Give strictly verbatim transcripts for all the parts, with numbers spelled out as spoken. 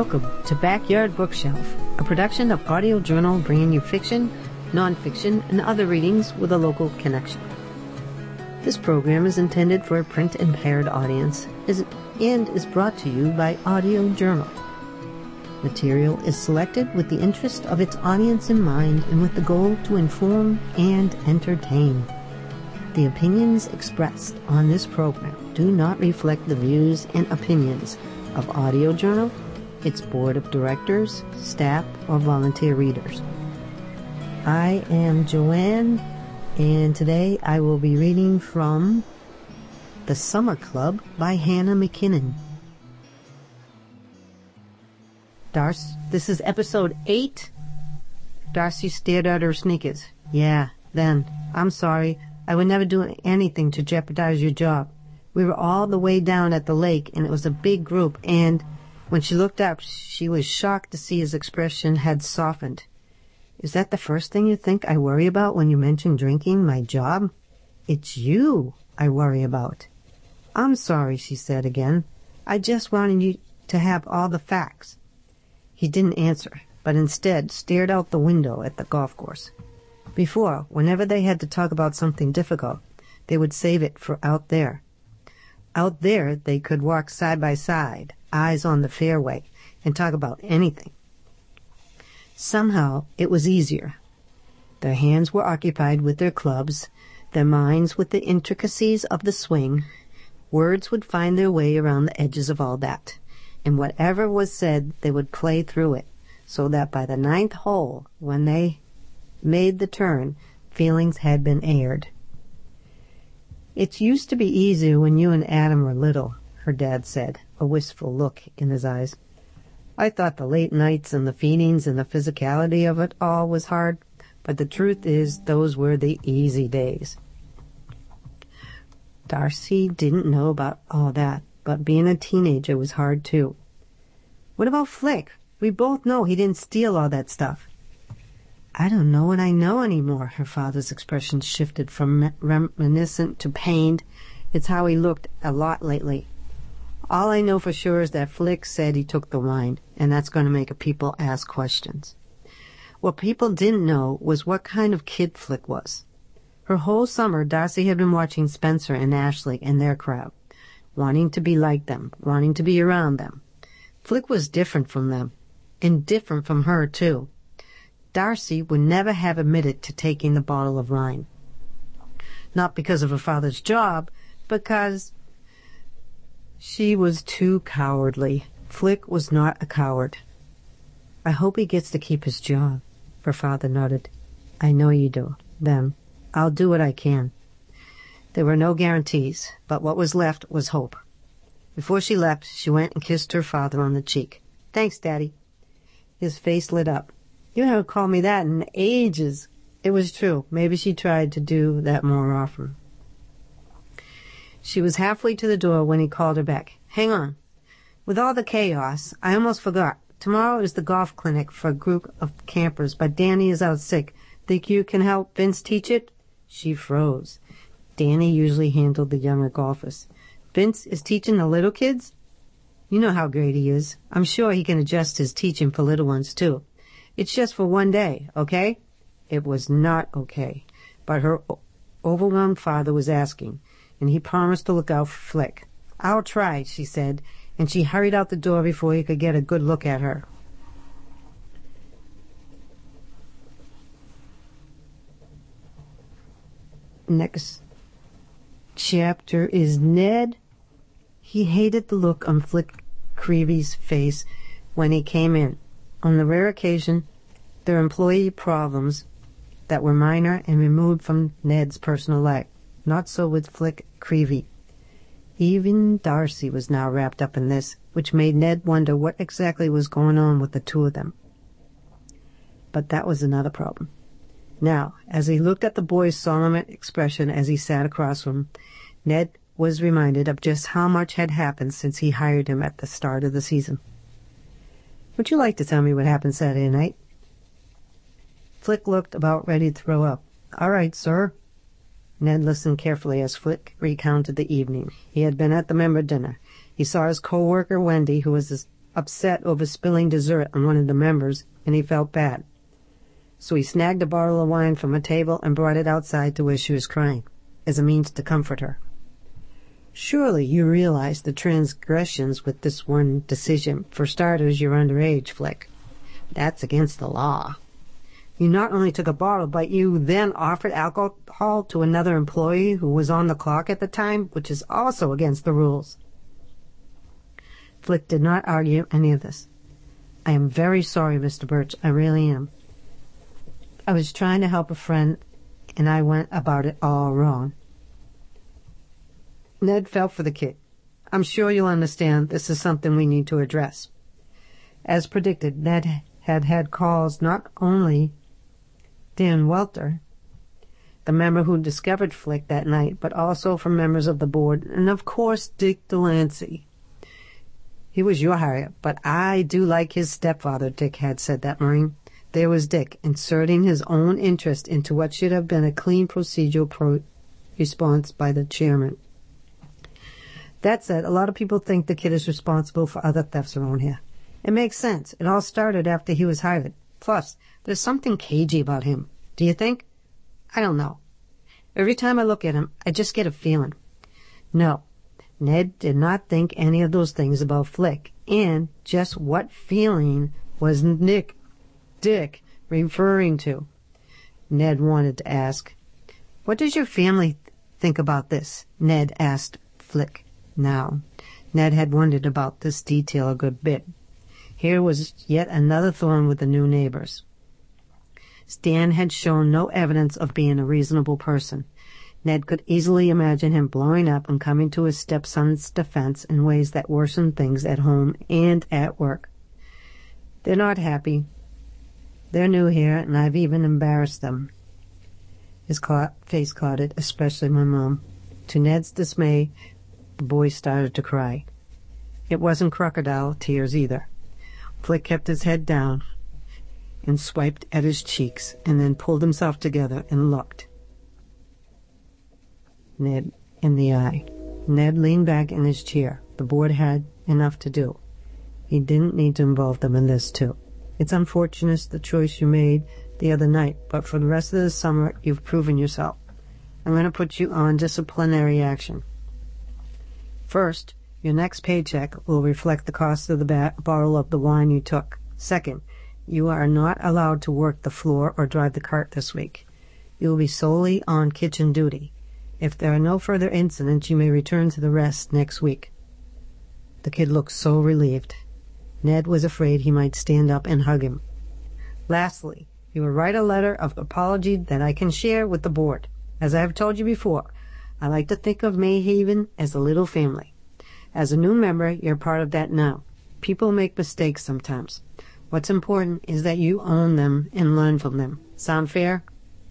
Welcome to Backyard Bookshelf, a production of Audio Journal bringing you fiction, non-fiction, and other readings with a local connection. This program is intended for a print-impaired audience and is brought to you by Audio Journal. Material is selected with the interest of its audience in mind and with the goal to inform and entertain. The opinions expressed on this program do not reflect the views and opinions of Audio Journal, its board of directors, staff, or volunteer readers. I am Joanne, and today I will be reading from The Summer Club by Hannah McKinnon. Darcy, this is episode eight. Darcy stared at her sneakers. Yeah, then. I'm sorry. I would never do anything to jeopardize your job. We were all the way down at the lake, and it was a big group, and when she looked up, she was shocked to see his expression had softened. Is that the first thing you think I worry about when you mention drinking, my job? It's you I worry about. I'm sorry, she said again. I just wanted you to have all the facts. He didn't answer, but instead stared out the window at the golf course. Before, whenever they had to talk about something difficult, they would save it for out there. Out there, they could walk side by side, eyes on the fairway, and talk about anything. Somehow, it was easier. Their hands were occupied with their clubs, their minds with the intricacies of the swing. Words would find their way around the edges of all that, and whatever was said, they would play through it, so that by the ninth hole, when they made the turn, feelings had been aired. It used to be easier when you and Adam were little, her dad said, a wistful look in his eyes. I thought the late nights and the feedings and the physicality of it all was hard, but the truth is those were the easy days. Darcy didn't know about all that, but being a teenager was hard too. What about Flick? We both know he didn't steal all that stuff. I don't know what I know anymore. Her father's expression shifted from reminiscent to pained. It's how he looked a lot lately. All I know for sure is that Flick said he took the wine, and that's going to make people ask questions. What people didn't know was what kind of kid Flick was. Her whole summer, Darcy had been watching Spencer and Ashley and their crowd, wanting to be like them, wanting to be around them. Flick was different from them, and different from her, too. Darcy would never have admitted to taking the bottle of wine. Not because of her father's job, because she was too cowardly. Flick was not a coward. I hope he gets to keep his job, her father nodded. I know you do. Then, I'll do what I can. There were no guarantees, but what was left was hope. Before she left, she went and kissed her father on the cheek. Thanks, Daddy. His face lit up. You haven't called me that in ages. It was true. Maybe she tried to do that more often. She was halfway to the door when he called her back. Hang on. With all the chaos, I almost forgot. Tomorrow is the golf clinic for a group of campers, but Danny is out sick. Think you can help Vince teach it? She froze. Danny usually handled the younger golfers. Vince is teaching the little kids? You know how great he is. I'm sure he can adjust his teaching for little ones, too. It's just for one day, okay? It was not okay, but her overwhelmed father was asking, and he promised to look out for Flick. I'll try, she said, and she hurried out the door before he could get a good look at her. Next chapter is Ned. He hated the look on Flick Creevy's face when he came in. On the rare occasion, their employee problems that were minor and removed from Ned's personal life. Not so with Flick Creevy. Even Darcy was now wrapped up in this, which made Ned wonder what exactly was going on with the two of them. But that was another problem. Now, as he looked at the boy's solemn expression as he sat across from him, Ned was reminded of just how much had happened since he hired him at the start of the season. Would you like to tell me what happened Saturday night? Flick looked about ready to throw up. All right, sir. Ned listened carefully as Flick recounted the evening. He had been at the member dinner. He saw his co-worker, Wendy, who was his upset over spilling dessert on one of the members, and he felt bad. So he snagged a bottle of wine from a table and brought it outside to where she was crying, as a means to comfort her. Surely you realize the transgressions with this one decision. For starters, you're underage, Flick. That's against the law. You not only took a bottle, but you then offered alcohol to another employee who was on the clock at the time, which is also against the rules. Flick did not argue any of this. I am very sorry, Mister Birch. I really am. I was trying to help a friend, and I went about it all wrong. Ned felt for the kid. I'm sure you'll understand this is something we need to address. As predicted, Ned had had calls not only Dan Welter, the member who discovered Flick that night, but also from members of the board, and of course Dick Delancey. He was your hire, but I do like his stepfather, Dick had said that morning. There was Dick, inserting his own interest into what should have been a clean procedural pro- response by the chairman. That said, a lot of people think the kid is responsible for other thefts around here. It makes sense. It all started after he was hired. Plus, there's something cagey about him. Do you think? I don't know. Every time I look at him, I just get a feeling. No, Ned did not think any of those things about Flick. And just what feeling was Nick, Dick referring to? Ned wanted to ask. What does your family think about this? Ned asked Flick. Now, Ned had wondered about this detail a good bit. Here was yet another thorn with the new neighbors. Stan had shown no evidence of being a reasonable person. Ned could easily imagine him blowing up and coming to his stepson's defense in ways that worsened things at home and at work. They're not happy. They're new here, and I've even embarrassed them. His face clouded, especially my mom. To Ned's dismay, the boy started to cry. It wasn't crocodile tears either. Flick kept his head down and swiped at his cheeks and then pulled himself together and looked Ned in the eye. Ned leaned back in his chair. The board had enough to do. He didn't need to involve them in this, too. It's unfortunate the choice you made the other night, but for the rest of the summer, you've proven yourself. I'm going to put you on disciplinary action. First, your next paycheck will reflect the cost of the ba- bottle of the wine you took. Second, you are not allowed to work the floor or drive the cart this week. You will be solely on kitchen duty. If there are no further incidents, you may return to the rest next week. The kid looked so relieved. Ned was afraid he might stand up and hug him. Lastly, you will write a letter of apology that I can share with the board. As I have told you before, I like to think of Mayhaven as a little family. As a new member, you're part of that now. People make mistakes sometimes. What's important is that you own them and learn from them. Sound fair?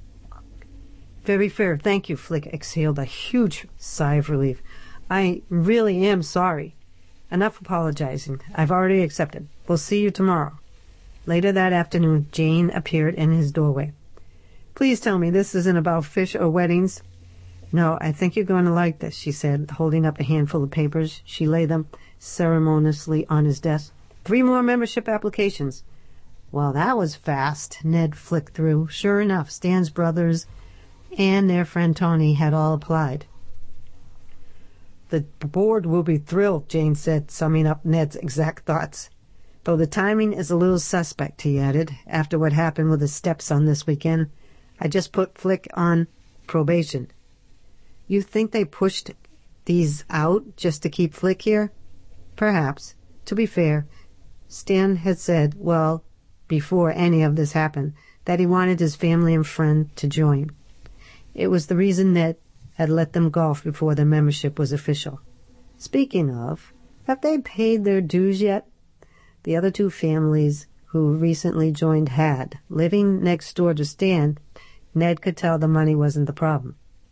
Very fair. Thank you, Flick exhaled a huge sigh of relief. I really am sorry. Enough apologizing. I've already accepted. We'll see you tomorrow. Later that afternoon, Jane appeared in his doorway. Please tell me this isn't about fish or weddings. No, I think you're going to like this, she said, holding up a handful of papers. She laid them ceremoniously on his desk. Three more membership applications. Well, that was fast. Ned flicked through. Sure enough, Stan's brothers and their friend Tony had all applied. The board will be thrilled, Jane said, summing up Ned's exact thoughts. Though the timing is a little suspect, he added, after what happened with his stepson this weekend. I just put Flick on probation. You think they pushed these out just to keep Flick here? Perhaps. To be fair, Stan had said, well, before any of this happened, that he wanted his family and friend to join. It was the reason Ned had let them golf before their membership was official. Speaking of, have they paid their dues yet? The other two families who recently joined had. Living next door to Stan, Ned could tell the money wasn't the problem.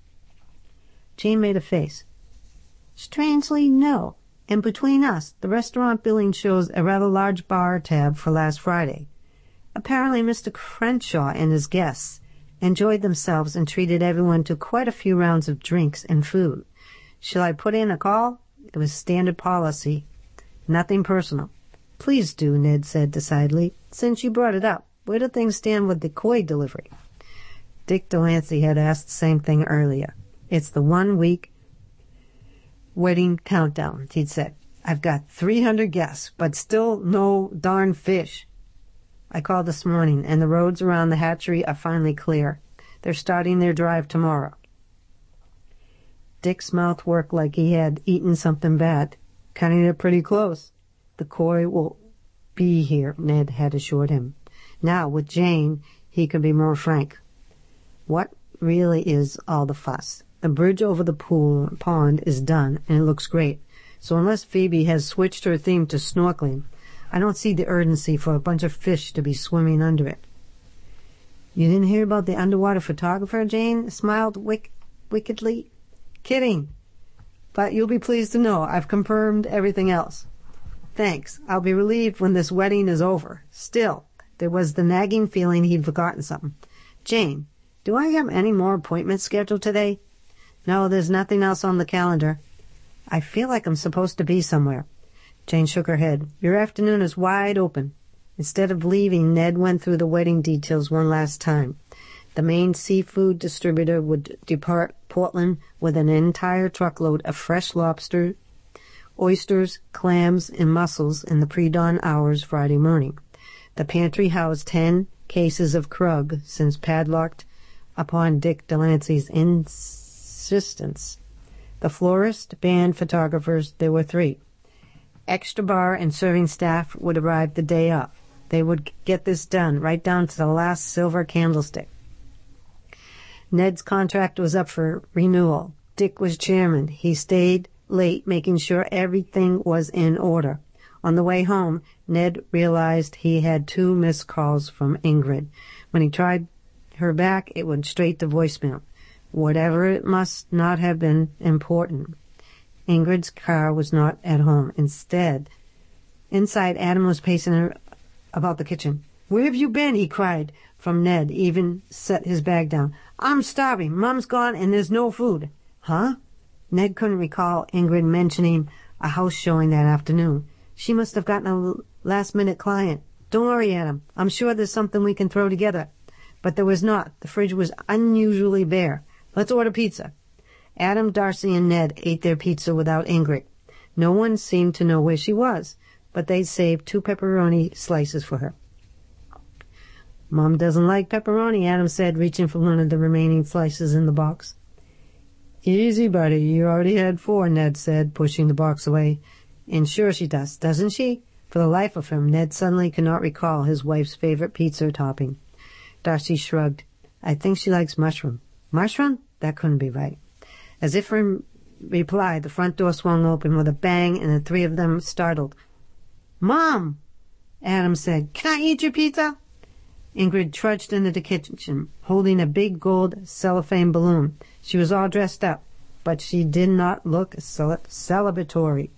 Jane made a face. Strangely, no. And between us, the restaurant billing shows a rather large bar tab for last Friday. Apparently Mister Crenshaw and his guests enjoyed themselves and treated everyone to quite a few rounds of drinks and food. Shall I put in a call? It was standard policy. Nothing personal. Please do, Ned said decidedly. Since you brought it up, where do things stand with the koi delivery? Dick Delancey had asked the same thing earlier. It's the one-week wedding countdown, he'd said. I've got three hundred guests, but still no darn fish. I called this morning, and the roads around the hatchery are finally clear. They're starting their drive tomorrow. Dick's mouth worked like he had eaten something bad. Cutting it pretty close. The koi will be here, Ned had assured him. Now, with Jane, he could be more frank. What really is all the fuss? The bridge over the pool pond is done, and it looks great. So unless Phoebe has switched her theme to snorkeling, I don't see the urgency for a bunch of fish to be swimming under it. You didn't hear about the underwater photographer, Jane smiled wick- wickedly. Kidding. But you'll be pleased to know I've confirmed everything else. Thanks. I'll be relieved when this wedding is over. Still, there was the nagging feeling he'd forgotten something. Jane, do I have any more appointments scheduled today? No, there's nothing else on the calendar. I feel like I'm supposed to be somewhere. Jane shook her head. Your afternoon is wide open. Instead of leaving, Ned went through the wedding details one last time. The main seafood distributor would depart Portland with an entire truckload of fresh lobster, oysters, clams, and mussels in the pre-dawn hours Friday morning. The pantry housed ten cases of Krug, since padlocked upon Dick Delancey's insistence. The florist, band, photographers, there were three. Extra bar and serving staff would arrive the day of. They would get this done, right down to the last silver candlestick. Ned's contract was up for renewal. Dick was chairman. He stayed late, making sure everything was in order. On the way home, Ned realized he had two missed calls from Ingrid. When he tried her back, it went straight to voicemail. Whatever, it must not have been important. Ingrid's car was not at home. Instead, inside, Adam was pacing about the kitchen. Where have you been? He cried from Ned, even set his bag down. I'm starving. Mom's gone and there's no food. Huh? Ned couldn't recall Ingrid mentioning a house showing that afternoon. She must have gotten a last-minute client. Don't worry, Adam. I'm sure there's something we can throw together. But there was not. The fridge was unusually bare. Let's order pizza. Adam, Darcy, and Ned ate their pizza without Ingrid. No one seemed to know where she was, but they'd saved two pepperoni slices for her. Mom doesn't like pepperoni, Adam said, reaching for one of the remaining slices in the box. Easy, buddy. You already had four, Ned said, pushing the box away. And sure she does, doesn't she? For the life of him, Ned suddenly could not recall his wife's favorite pizza topping. Darcy shrugged. I think she likes mushroom. Mushroom? That couldn't be right. As if in reply, the front door swung open with a bang, and the three of them startled. Mom! Adam said, Can I eat your pizza? Ingrid trudged into the kitchen, holding a big gold cellophane balloon. She was all dressed up, but she did not look cel- celebratory.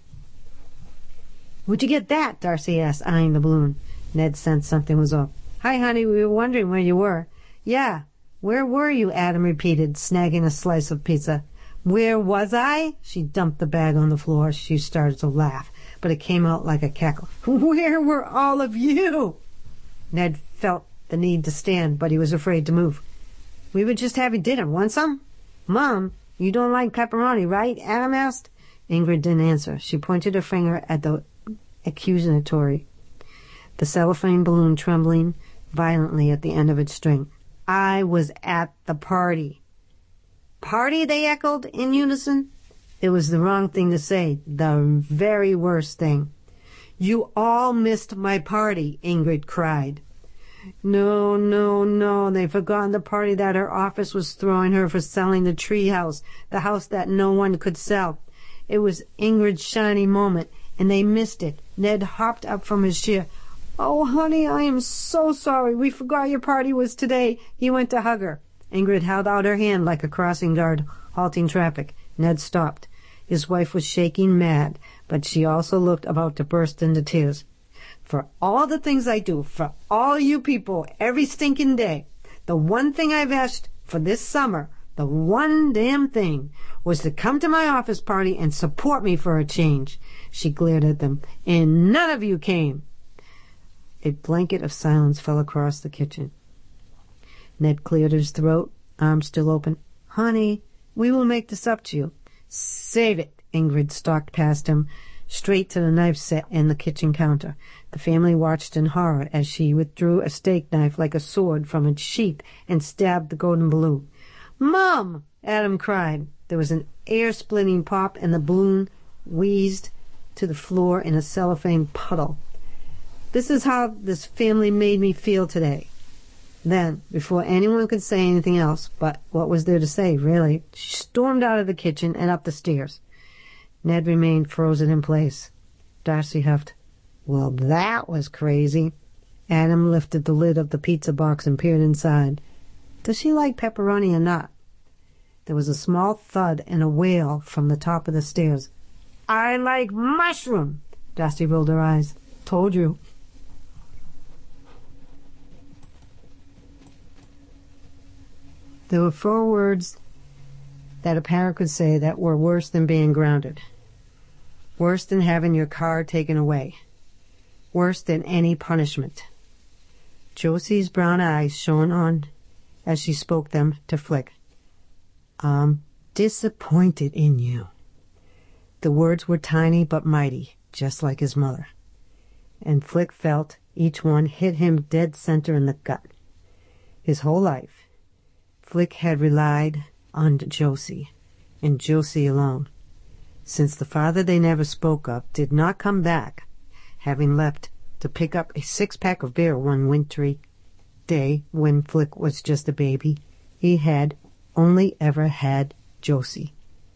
Where'd you get that? Darcy asked, eyeing the balloon. Ned sensed something was off. Hi, honey, we were wondering where you were. Yeah, where were you? Adam repeated, snagging a slice of pizza. Where was I? She dumped the bag on the floor. She started to laugh, but it came out like a cackle. Where were all of you? Ned felt the need to stand, but he was afraid to move. We were just having dinner. Want some? Mom, you don't like pepperoni, right? Adam asked. Ingrid didn't answer. She pointed her finger at the accusatory, the cellophane balloon trembling violently at the end of its string. I was at the party. Party, they echoed in unison. It was the wrong thing to say, the very worst thing. You all missed my party, Ingrid cried. No, no, no, they've forgotten the party that her office was throwing her for selling the tree house, the house that no one could sell. It was Ingrid's shining moment, and they missed it. Ned hopped up from his chair. Oh, honey, I am so sorry. We forgot your party was today. He went to hug her. Ingrid held out her hand like a crossing guard halting traffic. Ned stopped. His wife was shaking mad, but she also looked about to burst into tears. For all the things I do, for all you people, every stinking day, the one thing I've asked for this summer, the one damn thing, was to come to my office party and support me for a change. She glared at them. And none of you came. A blanket of silence fell across the kitchen. Ned cleared his throat, arms still open. "Honey, we will make this up to you." "Save it." Ingrid stalked past him, straight to the knife set in the kitchen counter. The family watched in horror as she withdrew a steak knife like a sword from its sheath and stabbed the golden balloon. "Mom!" Adam cried. There was an air-splitting pop, and the balloon wheezed to the floor in a cellophane puddle. "This is how this family made me feel today." Then, before anyone could say anything else, but what was there to say, really, she stormed out of the kitchen and up the stairs. Ned remained frozen in place. Darcy huffed, "Well, that was crazy." Adam lifted the lid of the pizza box and peered inside. "Does she like pepperoni or not?" There was a small thud and a wail from the top of the stairs. "I like mushroom." Darcy rolled her eyes. "Told you." There were four words that a parent could say that were worse than being grounded. Worse than having your car taken away. Worse than any punishment. Josie's brown eyes shone on as she spoke them to Flick. "I'm disappointed in you." The words were tiny but mighty, just like his mother. And Flick felt each one hit him dead center in the gut. His whole life, Flick had relied on Josie, and Josie alone, since the father they never spoke of did not come back, having left to pick up a six-pack of beer one wintry day when Flick was just a baby. He had only ever had Josie.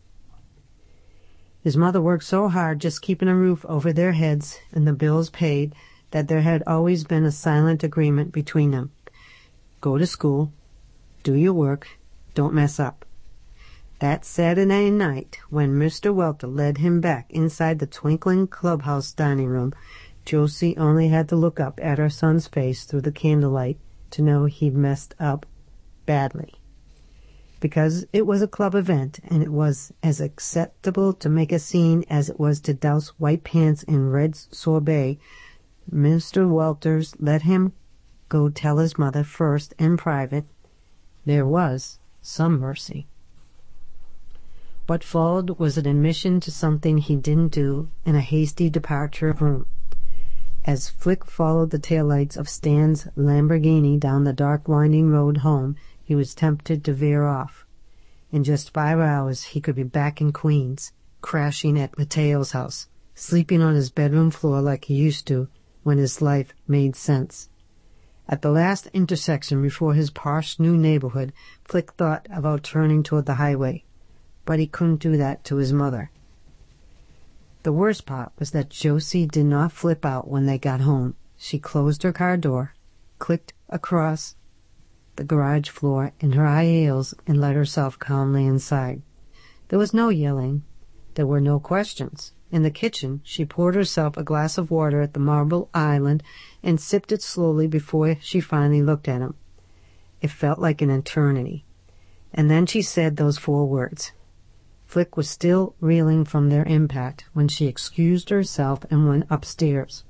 His mother worked so hard just keeping a roof over their heads and the bills paid that there had always been a silent agreement between them. Go to school, do your work, don't mess up. That Saturday night, when Mister Welter led him back inside the twinkling clubhouse dining room, Josie only had to look up at her son's face through the candlelight to know he'd messed up badly. Because it was a club event, and it was as acceptable to make a scene as it was to douse white pants in red sorbet, Mister Welters let him go tell his mother first in private. There was some mercy. What followed was an admission to something he didn't do and a hasty departure of room. As Flick followed the taillights of Stan's Lamborghini down the dark winding road home, he was tempted to veer off. In just five hours he could be back in Queens, crashing at Mateo's house, sleeping on his bedroom floor like he used to when his life made sense. At the last intersection before his posh new neighborhood, Flick thought about turning toward the highway, but he couldn't do that to his mother. The worst part was that Josie did not flip out when they got home. She closed her car door, clicked across the garage floor in her high heels, and let herself calmly inside. There was no yelling. There were no questions. In the kitchen, she poured herself a glass of water at the marble island and sipped it slowly before she finally looked at him. It felt like an eternity. And then she said those four words. Flick was still reeling from their impact when she excused herself and went upstairs.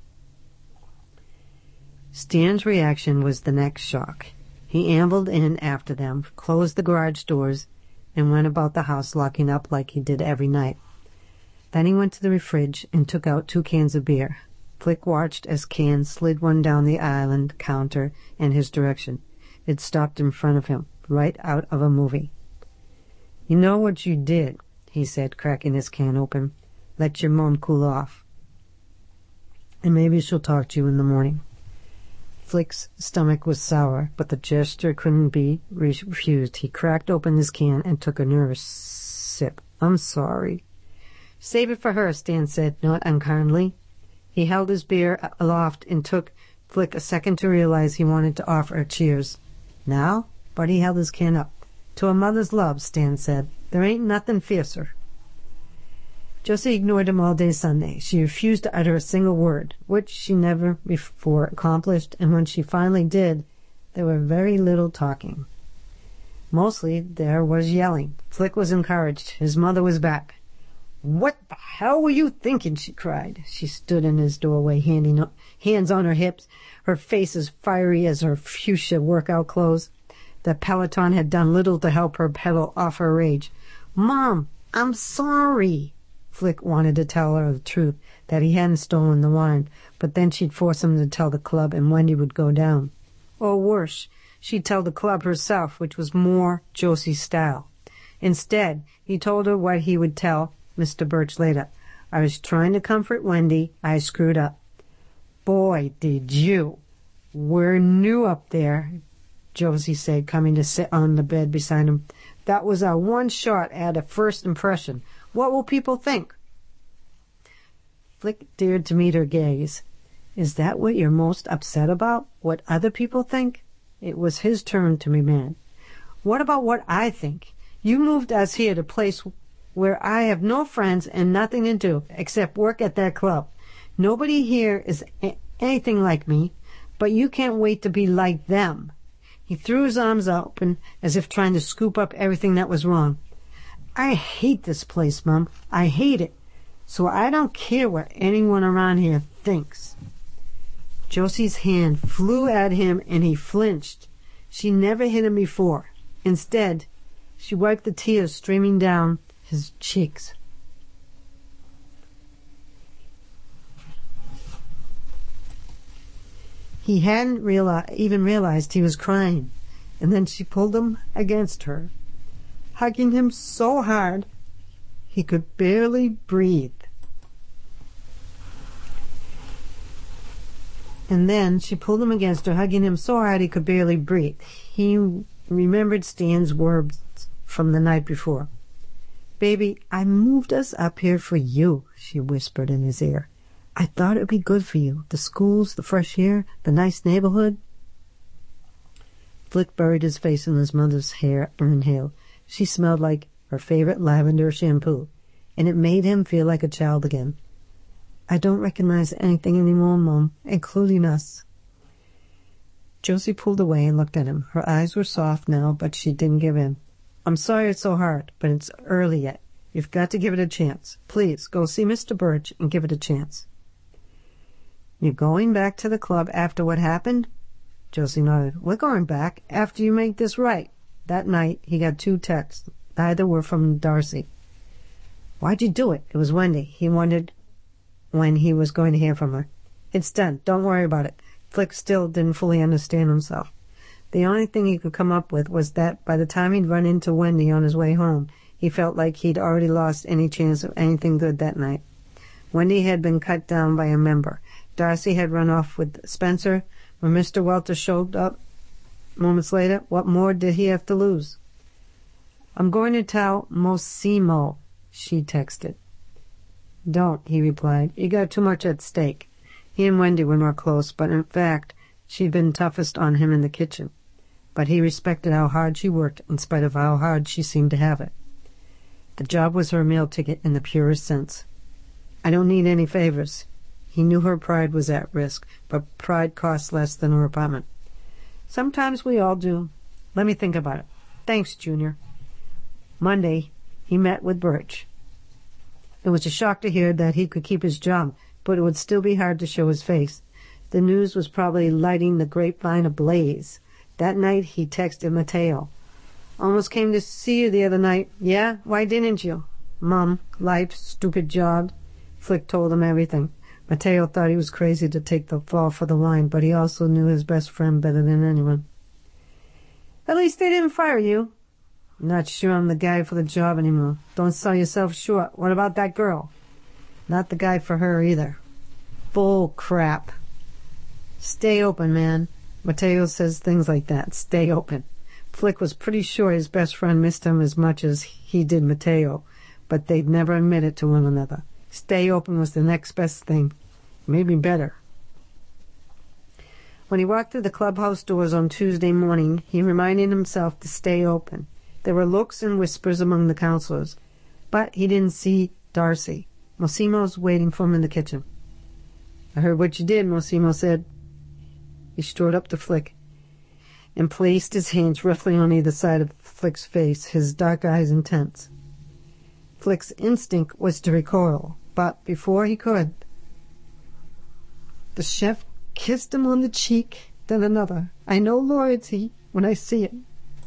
Stan's reaction was the next shock. He ambled in after them, closed the garage doors, and went about the house locking up like he did every night. Then he went to the fridge and took out two cans of beer. Flick watched as Can slid one down the island counter in his direction. It stopped in front of him, right out of a movie. "You know what you did," he said, cracking his can open. "Let your mom cool off. And maybe she'll talk to you in the morning." Flick's stomach was sour, but the gesture couldn't be refused. He cracked open his can and took a nervous sip. "I'm sorry." "Save it for her," Stan said, not unkindly. He held his beer aloft and took Flick a second to realize he wanted to offer a cheers. "Now?" But he held his can up. "To a mother's love," Stan said. "There ain't nothing fiercer." Josie ignored him all day Sunday. She refused to utter a single word, which she never before accomplished, and when she finally did, there was very little talking. Mostly there was yelling. Flick was encouraged. His mother was back. "What the hell were you thinking?" she cried. She stood in his doorway, handing up, hands on her hips, her face as fiery as her fuchsia workout clothes. The Peloton had done little to help her pedal off her rage. "Mom, I'm sorry." Flick wanted to tell her the truth, that he hadn't stolen the wine, but then she'd force him to tell the club and Wendy would go down. Or worse, she'd tell the club herself, which was more Josie's style. Instead, he told her what he would tell Mister Birch later. "I was trying to comfort Wendy. I screwed up." "Boy, did you. We're new up there," Josie said, coming to sit on the bed beside him. "That was our one shot at a first impression. What will people think?" Flick dared to meet her gaze. "Is that what you're most upset about? What other people think?" It was his turn to be mad. "What about what I think? You moved us here to a place where I have no friends and nothing to do except work at that club. Nobody here is a- anything like me, but you can't wait to be like them." He threw his arms open as if trying to scoop up everything that was wrong. "I hate this place, Mom. I hate it. So I don't care what anyone around here thinks." Josie's hand flew at him and he flinched. She never hit him before. Instead, she wiped the tears streaming down his cheeks. He hadn't reali- even realized he was crying, and then she pulled him against her, hugging him so hard he could barely breathe. And then she pulled him against her, hugging him so hard he could barely breathe. He remembered Stan's words from the night before. "Baby, I moved us up here for you," she whispered in his ear. "I thought it would be good for you. The schools, the fresh air, the nice neighborhood." Flick buried his face in his mother's hair and inhaled. She smelled like her favorite lavender shampoo, and it made him feel like a child again. "I don't recognize anything anymore, Mom, including us." Josie pulled away and looked at him. Her eyes were soft now, but she didn't give in. "I'm sorry it's so hard, but it's early yet. You've got to give it a chance. Please, go see Mister Birch and give it a chance." "You're going back to the club after what happened?" Josie nodded. "We're going back after you make this right." That night, he got two texts. Neither were from Darcy. "Why'd you do it?" It was Wendy. He wondered when he was going to hear from her. "It's done. Don't worry about it." Flick still didn't fully understand himself. The only thing he could come up with was that by the time he'd run into Wendy on his way home, he felt like he'd already lost any chance of anything good that night. Wendy had been cut down by a member. Darcy had run off with Spencer. When Mister Welter showed up moments later, what more did he have to lose? "I'm going to tell Mosimo," she texted. "Don't," he replied. "You got too much at stake." He and Wendy were more close, but in fact, she'd been toughest on him in the kitchen. But he respected how hard she worked in spite of how hard she seemed to have it. The job was her meal ticket in the purest sense. "I don't need any favors." He knew her pride was at risk, but pride costs less than her apartment. "Sometimes we all do. Let me think about it." "Thanks, Junior." Monday, he met with Birch. It was a shock to hear that he could keep his job, but it would still be hard to show his face. The news was probably lighting the grapevine ablaze. That night, he texted Mateo. "Almost came to see you the other night." "Yeah? Why didn't you?" "Mom, life, stupid job." Flick told him everything. Mateo thought he was crazy to take the fall for the wine, but he also knew his best friend better than anyone. "At least they didn't fire you." "Not sure I'm the guy for the job anymore." "Don't sell yourself short. What about that girl?" "Not the guy for her either." "Bull crap." "Stay open, man." Mateo says things like that. Stay open. Flick was pretty sure his best friend missed him as much as he did Mateo, but they'd never admit it to one another. Stay open was the next best thing. Maybe better. When he walked through the clubhouse doors on Tuesday morning, he reminded himself to stay open. There were looks and whispers among the counselors, but he didn't see Darcy. Mosimo's waiting for him in the kitchen. "I heard what you did," Mosimo said. He strode up to Flick and placed his hands roughly on either side of Flick's face, his dark eyes intense. Flick's instinct was to recoil, but before he could, the chef kissed him on the cheek, then another. I know loyalty when I see it.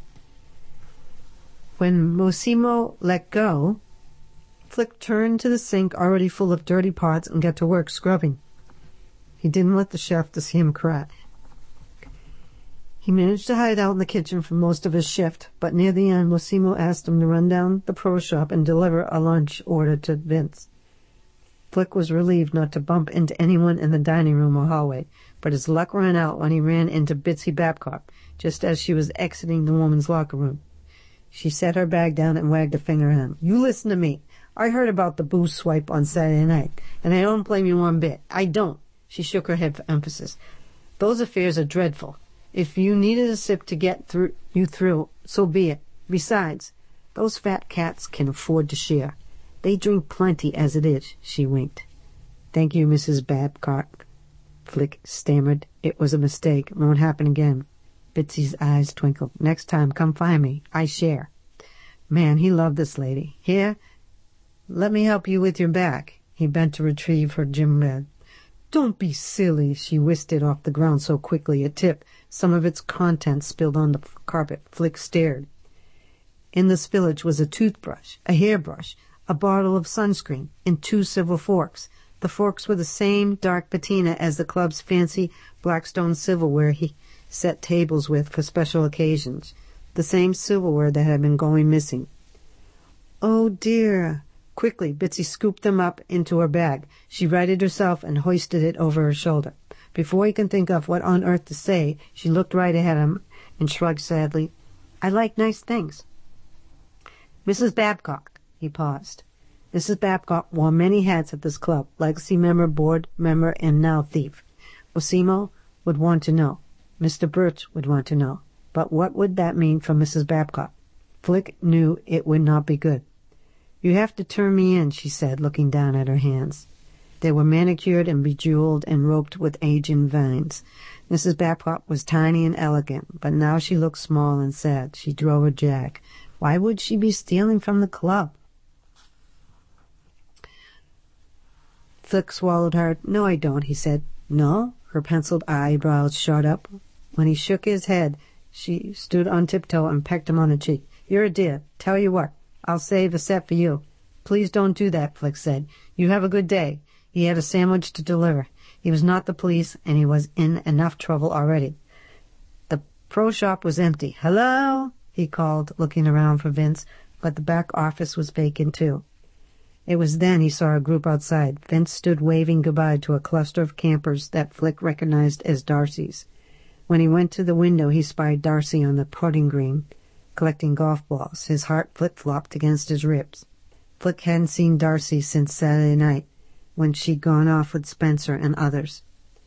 When Mosimo let go, Flick turned to the sink already full of dirty pots and got to work scrubbing. He didn't let the chef to see him cry. He managed to hide out in the kitchen for most of his shift, but near the end, Mosimo asked him to run down the pro shop and deliver a lunch order to Vince. Flick was relieved not to bump into anyone in the dining room or hallway, but his luck ran out when he ran into Bitsy Babcock, just as she was exiting the woman's locker room. She set her bag down and wagged a finger at him. You listen to me. I heard about the booze swipe on Saturday night, and I don't blame you one bit. I don't. She shook her head for emphasis. Those affairs are dreadful. If you needed a sip to get through you through, so be it. Besides, those fat cats can afford to share. They drink plenty as it is, she winked. Thank you, Missus Babcock. Flick stammered. It was a mistake. It won't happen again. Bitsy's eyes twinkled. Next time, come find me. I share. Man, he loved this lady. Here, let me help you with your back. He bent to retrieve her gym bag. Don't be silly, she whisked it off the ground so quickly it tipped. Some of its contents spilled on the carpet. Flick stared. In the spillage was a toothbrush, a hairbrush, a bottle of sunscreen, and two silver forks. The forks were the same dark patina as the club's fancy Blackstone silverware he set tables with for special occasions. The same silverware that had been going missing. Oh, dear. Quickly, Bitsy scooped them up into her bag. She righted herself and hoisted it over her shoulder. Before he could think of what on earth to say, she looked right at him and shrugged sadly. I like nice things. Missus Babcock, he paused. Missus Babcock wore many hats at this club, legacy member, board member, and now thief. Mosimo would want to know. Mister Birch would want to know. But what would that mean for Missus Babcock? Flick knew it would not be good. You have to turn me in, she said, looking down at her hands. They were manicured and bejeweled and roped with aging vines. Missus Babcock was tiny and elegant, but now she looked small and sad. She drove a jag. Why would she be stealing from the club? Flick swallowed hard. No, I don't, he said. No? Her penciled eyebrows shot up. When he shook his head, she stood on tiptoe and pecked him on the cheek. You're a dear. Tell you what. I'll save a set for you. Please don't do that, Flick said. You have a good day. He had a sandwich to deliver. He was not the police, and he was in enough trouble already. The pro shop was empty. Hello? He called, looking around for Vince, but the back office was vacant too. It was then he saw a group outside. Vince stood waving goodbye to a cluster of campers that Flick recognized as Darcy's. When he went to the window, he spied Darcy on the putting green, collecting golf balls. His heart flip-flopped against his ribs. Flick hadn't seen Darcy since Saturday night, when she'd gone off with Spencer and others.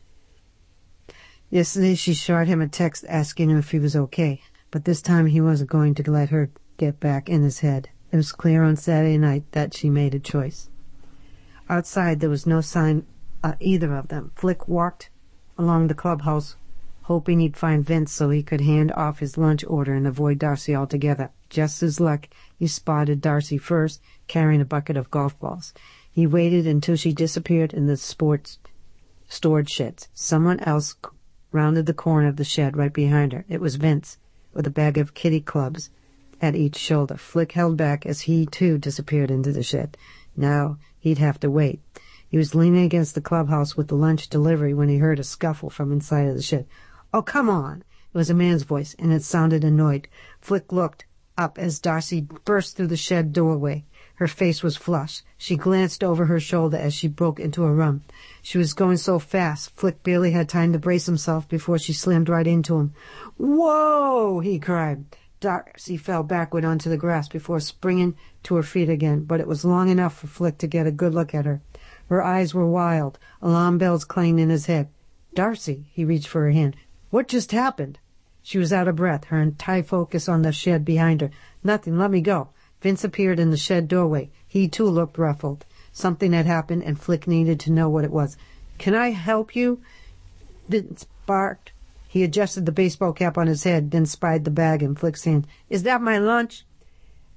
Yesterday she shot him a text asking him if he was okay, but this time he wasn't going to let her get back in his head. It was clear on Saturday night that she made a choice. Outside there was no sign of either of them. Flick walked along the clubhouse, hoping he'd find Vince so he could hand off his lunch order and avoid Darcy altogether. Just as luck, he spotted Darcy first, carrying a bucket of golf balls. He waited until she disappeared in the sports storage sheds. Someone else rounded the corner of the shed right behind her. It was Vince, with a bag of kitty clubs at each shoulder. Flick held back as he, too, disappeared into the shed. Now he'd have to wait. He was leaning against the clubhouse with the lunch delivery when he heard a scuffle from inside of the shed. Oh, come on! It was a man's voice, and it sounded annoyed. Flick looked up as Darcy burst through the shed doorway. Her face was flushed. She glanced over her shoulder as she broke into a run. She was going so fast, Flick barely had time to brace himself before she slammed right into him. Whoa! He cried. Darcy fell backward onto the grass before springing to her feet again, but it was long enough for Flick to get a good look at her. Her eyes were wild. Alarm bells clanged in his head. Darcy, he reached for her hand. What just happened? She was out of breath, her entire focus on the shed behind her. Nothing, let me go. Vince appeared in the shed doorway. He, too, looked ruffled. Something had happened, and Flick needed to know what it was. Can I help you? Vince barked. He adjusted the baseball cap on his head, then spied the bag in Flick's hand. Is that my lunch?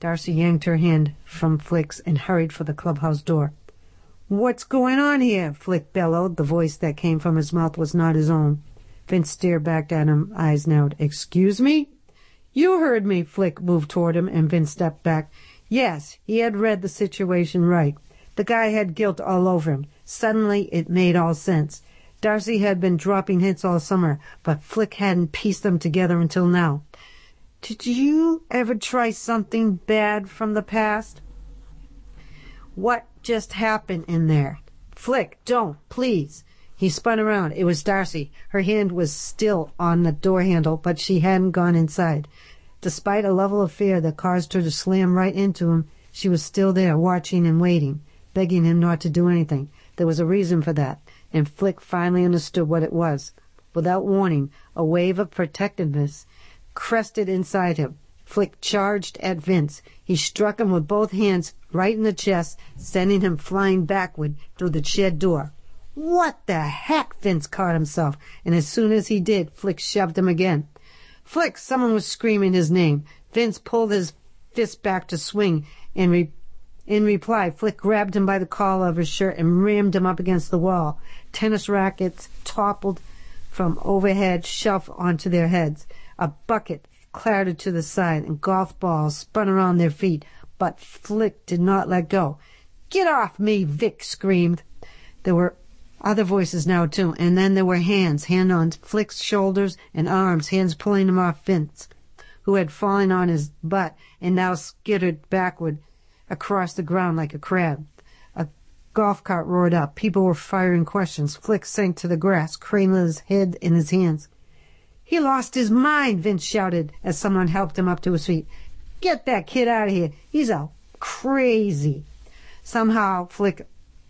Darcy yanked her hand from Flick's and hurried for the clubhouse door. "What's going on here?" Flick bellowed. The voice that came from his mouth was not his own. Vince stared back at him, eyes narrowed. "Excuse me?" "You heard me." Flick moved toward him, and Vince stepped back. Yes, he had read the situation right. The guy had guilt all over him. Suddenly, it made all sense. Darcy had been dropping hints all summer, but Flick hadn't pieced them together until now. "Did you ever try something bad from the past?" "What just happened in there?" "Flick, don't, please." He spun around. It was Darcy. Her hand was still on the door handle, but she hadn't gone inside. Despite a level of fear that caused her to slam right into him, she was still there, watching and waiting, begging him not to do anything. There was a reason for that, and Flick finally understood what it was. Without warning, a wave of protectiveness crested inside him. Flick charged at Vince. He struck him with both hands right in the chest, sending him flying backward through the shed door. "What the heck?" Vince caught himself, and as soon as he did, Flick shoved him again. "Flick!" Someone was screaming his name. Vince pulled his fist back to swing, and re- in reply, Flick grabbed him by the collar of his shirt and rammed him up against the wall. Tennis rackets toppled from overhead, shelf onto their heads. A bucket clattered to the side, and golf balls spun around their feet, but Flick did not let go. "Get off me!" Vic screamed. There were other voices now, too, and then there were hands, hand on Flick's shoulders and arms, hands pulling him off Vince, who had fallen on his butt and now skittered backward across the ground like a crab. A golf cart roared up. People were firing questions. Flick sank to the grass, cradling his head in his hands. "He lost his mind!" Vince shouted as someone helped him up to his feet. "Get that kid out of here. He's a crazy." Somehow, Flick...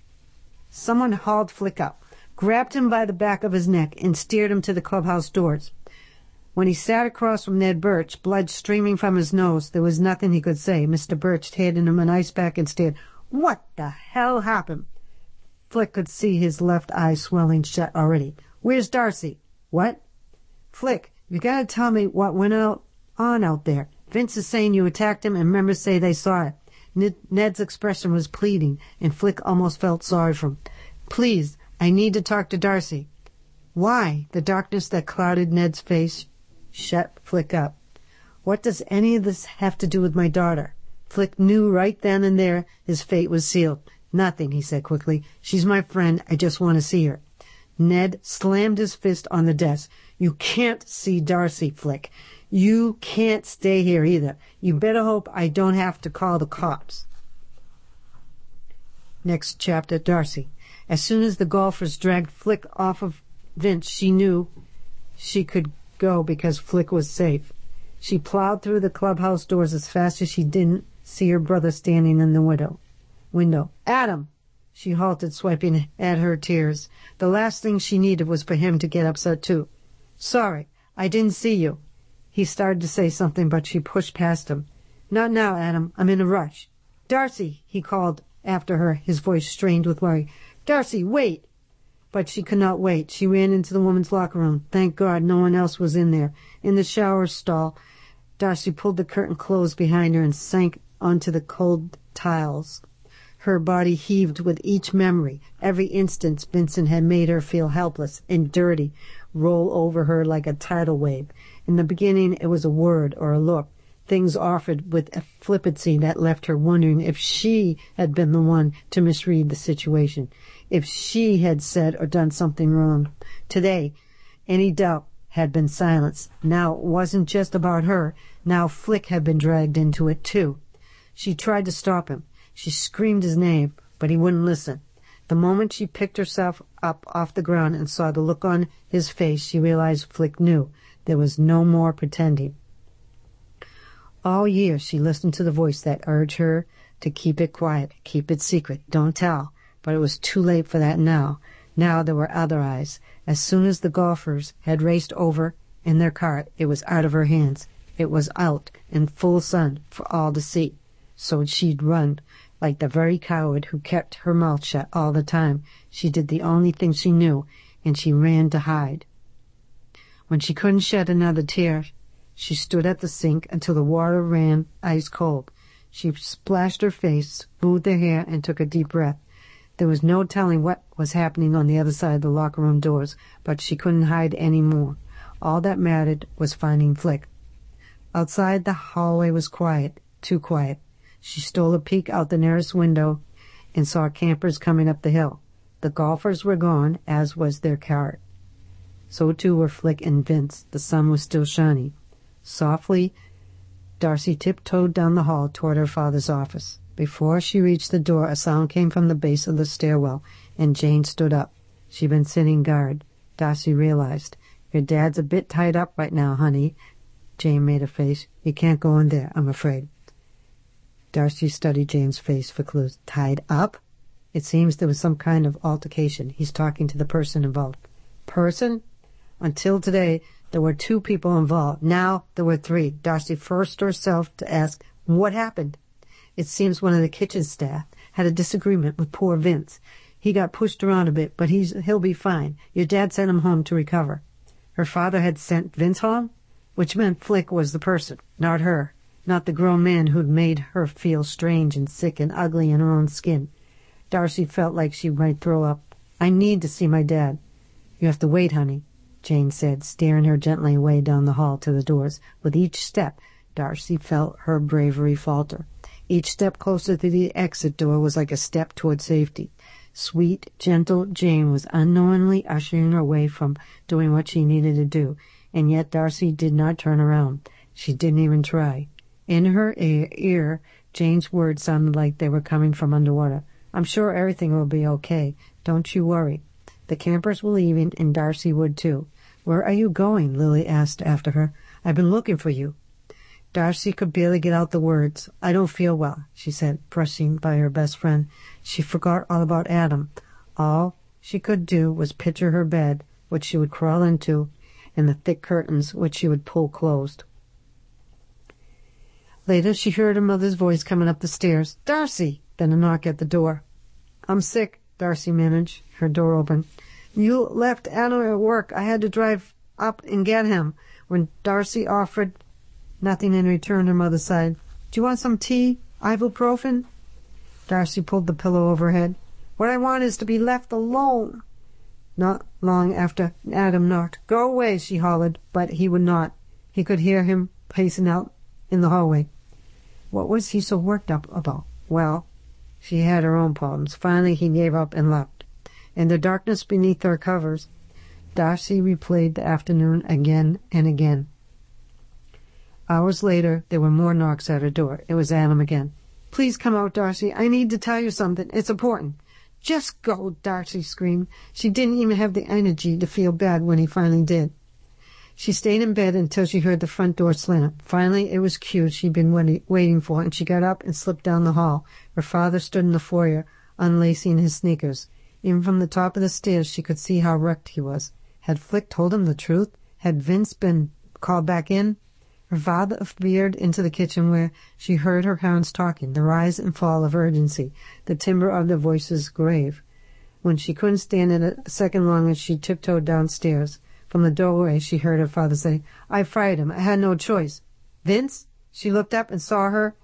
Someone hauled Flick up, grabbed him by the back of his neck, and steered him to the clubhouse doors. When he sat across from Ned Birch, blood streaming from his nose, there was nothing he could say. Mister Birch handed him an ice pack and stared. "What the hell happened?" Flick could see his left eye swelling shut already. "Where's Darcy?" "What?" "Flick, you gotta tell me what went out on out there. Vince is saying you attacked him, and members say they saw it." Ned, Ned's expression was pleading, and Flick almost felt sorry for him. "Please, I need to talk to Darcy." "Why?" The darkness that clouded Ned's face shut Flick up. "What does any of this have to do with my daughter?" Flick knew right then and there his fate was sealed. "Nothing," he said quickly. "She's my friend. I just want to see her." Ned slammed his fist on the desk. "You can't see Darcy, Flick. You can't stay here either. You better hope I don't have to call the cops." Next chapter, Darcy. As soon as the golfers dragged Flick off of Vince, she knew she could go because Flick was safe. She plowed through the clubhouse doors as fast as she didn't see her brother standing in the window. Window. "Adam!" She halted, swiping at her tears. The last thing she needed was for him to get upset too. "Sorry, I didn't see you." He started to say something, but she pushed past him. "Not now, Adam. I'm in a rush." "Darcy!" he called after her, his voice strained with worry. "Darcy, wait!" But she could not wait. She ran into the woman's locker room. Thank God no one else was in there. In the shower stall, Darcy pulled the curtain closed behind her and sank onto the cold tiles. Her body heaved with each memory. Every instant Vincent had made her feel helpless and dirty, roll over her like a tidal wave. In the beginning, it was a word or a look, things offered with a flippancy that left her wondering if she had been the one to misread the situation, if she had said or done something wrong. Today, any doubt had been silenced. Now it wasn't just about her. Now Flick had been dragged into it, too. She tried to stop him. She screamed his name, but he wouldn't listen. The moment she picked herself up off the ground and saw the look on his face, she realized Flick knew. There was no more pretending. All year she listened to the voice that urged her to keep it quiet, keep it secret, don't tell. But it was too late for that now. Now there were other eyes. As soon as the golfers had raced over in their cart, it was out of her hands. It was out in full sun for all to see. So she'd run like the very coward who kept her mouth shut all the time. She did the only thing she knew, and she ran to hide. When she couldn't shed another tear, she stood at the sink until the water ran ice cold. She splashed her face, smoothed her hair, and took a deep breath. There was no telling what was happening on the other side of the locker room doors, but she couldn't hide any more. All that mattered was finding Flick. Outside, the hallway was quiet, too quiet. She stole a peek out the nearest window and saw campers coming up the hill. The golfers were gone, as was their cart. So too were Flick and Vince. The sun was still shining. Softly, Darcy tiptoed down the hall toward her father's office. Before she reached the door, a sound came from the base of the stairwell, and Jane stood up. She'd been sitting guard. Darcy realized. Your dad's a bit tied up right now, honey. Jane made a face. You can't go in there, I'm afraid. Darcy studied Jane's face for clues. Tied up? It seems there was some kind of altercation. He's talking to the person involved. Person? Until today, there were two people involved. Now there were three. Darcy forced herself to ask, what happened? It seems one of the kitchen staff had a disagreement with poor Vince. He got pushed around a bit, but he's he'll be fine. Your dad sent him home to recover. Her father had sent Vince home? Which meant Flick was the person, not her. Not the grown man who'd made her feel strange and sick and ugly in her own skin. Darcy felt like she might throw up. I need to see my dad. You have to wait, honey, Jane said, steering her gently away down the hall to the doors. With each step, Darcy felt her bravery falter. Each step closer to the exit door was like a step toward safety. Sweet, gentle Jane was unknowingly ushering her away from doing what she needed to do, and yet Darcy did not turn around. She didn't even try. In her ear, Jane's words sounded like they were coming from underwater. I'm sure everything will be okay. Don't you worry. The campers were leaving, and Darcy would too. Where are you going? Lily asked after her. I've been looking for you. Darcy could barely get out the words. I don't feel well, she said, brushing by her best friend. She forgot all about Adam. All she could do was picture her bed, which she would crawl into, and the thick curtains, which she would pull closed. Later, she heard her mother's voice coming up the stairs. Darcy! Then a knock at the door. I'm sick, Darcy managed. Her door opened. You left Adam at work. I had to drive up and get him. When Darcy offered nothing in return, her mother sighed. Do you want some tea? Ibuprofen? Darcy pulled the pillow over her head. What I want is to be left alone. Not long after Adam knocked. Go away, she hollered, but he would not. He could hear him pacing out in the hallway. What was he so worked up about? Well, she had her own problems. Finally, he gave up and left. In the darkness beneath their covers, Darcy replayed the afternoon again and again. Hours later, there were more knocks at her door. It was Adam again. Please come out, Darcy. I need to tell you something. It's important. Just go, Darcy screamed. She didn't even have the energy to feel bad when he finally did. She stayed in bed until she heard the front door slam. Finally, it was cue she'd been waiting for, and she got up and slipped down the hall. Her father stood in the foyer, unlacing his sneakers. Even from the top of the stairs, she could see how wrecked he was. Had Flick told him the truth? Had Vince been called back in? Her father veered into the kitchen where she heard her parents talking, the rise and fall of urgency, the timbre of their voices grave. When she couldn't stand it a second longer, she tiptoed downstairs. From the doorway, she heard her father say, I fired him. I had no choice. Vince? She looked up and saw her.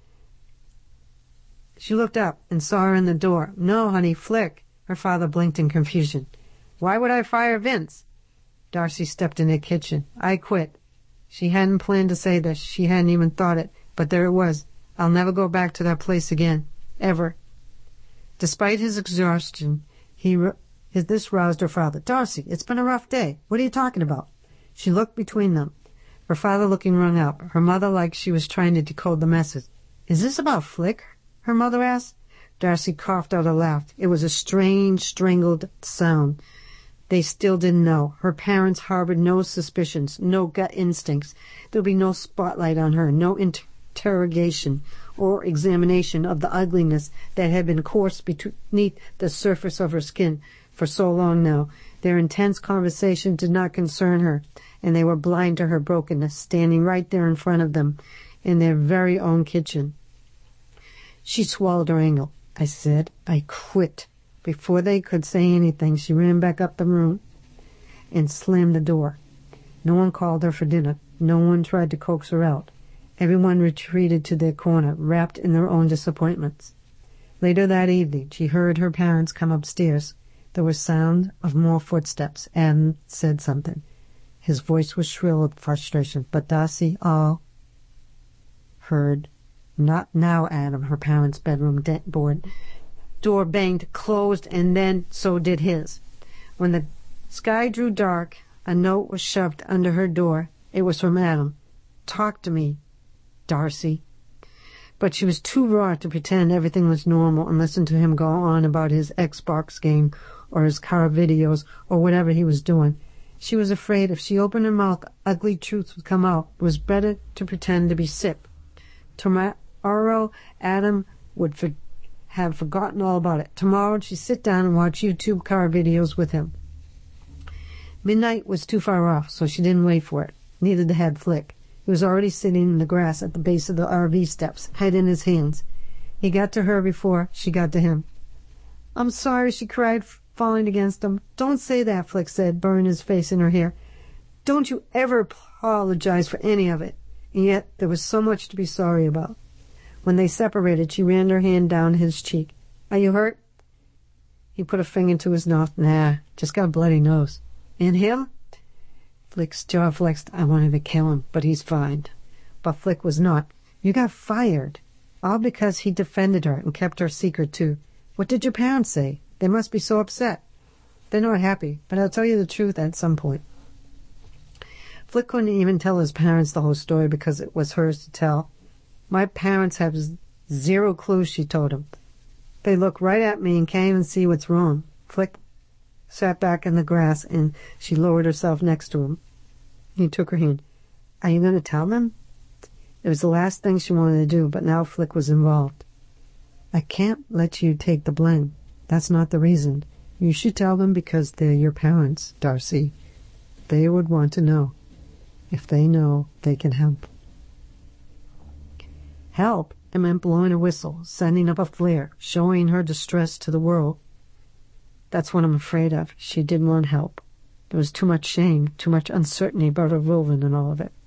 She looked up and saw her in the door. No, honey, Flick. Her father blinked in confusion. Why would I fire Vince? Darcy stepped in the kitchen. I quit. She hadn't planned to say this. She hadn't even thought it. But there it was. I'll never go back to that place again. Ever. Despite his exhaustion, he... Re- This roused her father. Darcy, it's been a rough day. What are you talking about? She looked between them, her father looking wrung up, her mother like she was trying to decode the message. Is this about Flick? Her mother asked. Darcy coughed out a laugh. It was a strange, strangled sound. They still didn't know. Her parents harbored no suspicions, no gut instincts. There would be no spotlight on her, no interrogation or examination of the ugliness that had been coursed beneath the surface of her skin for so long now. Their intense conversation did not concern her, and they were blind to her brokenness, standing right there in front of them in their very own kitchen. She swallowed her anger. I said, I quit. Before they could say anything, she ran back up the room and slammed the door. No one called her for dinner. No one tried to coax her out. Everyone retreated to their corner, wrapped in their own disappointments. Later that evening, she heard her parents come upstairs. There was sound of more footsteps. Adam said something. His voice was shrill with frustration, but Darcy all heard. Not now, Adam. Her parents' bedroom de- board door banged closed, and then so did his. When the sky drew dark, a note was shoved under her door. It was from Adam. "Talk to me, Darcy." But she was too raw to pretend everything was normal and listen to him go on about his Xbox game or his car videos or whatever he was doing. She was afraid if she opened her mouth, ugly truths would come out. It was better to pretend to be sick. Tomorrow, Adam would for- have forgotten all about it. Tomorrow, she'd sit down and watch YouTube car videos with him. Midnight was too far off, so she didn't wait for it. Neither had Flick. He was already sitting in the grass at the base of the R V steps, head in his hands. He got to her before she got to him. "I'm sorry," she cried, falling against him. "Don't say that," Flick said, burying his face in her hair. "Don't you ever apologize for any of it." And yet there was so much to be sorry about. When they separated, she ran her hand down his cheek. "Are you hurt?" He put a finger to his nose. "Nah, just got a bloody nose." "And him?" Flick's jaw flexed. "I wanted to kill him, but he's fine." But Flick was not. "You got fired." All because he defended her and kept her secret, too. "What did your parents say? They must be so upset." "They're not happy, but I'll tell you the truth at some point." Flick couldn't even tell his parents the whole story because it was hers to tell. "My parents have zero clue," she told him. "They look right at me and can't even see what's wrong." Flick sat back in the grass, and she lowered herself next to him. He took her hand. "Are you going to tell them?" It was the last thing she wanted to do, but now Flick was involved. "I can't let you take the blame. That's not the reason. You should tell them because they're your parents, Darcy. They would want to know. If they know, they can help." Help? It meant blowing a whistle, sending up a flare, showing her distress to the world. "That's what I'm afraid of." She didn't want help. There was too much shame, too much uncertainty about her Wilvin and all of it.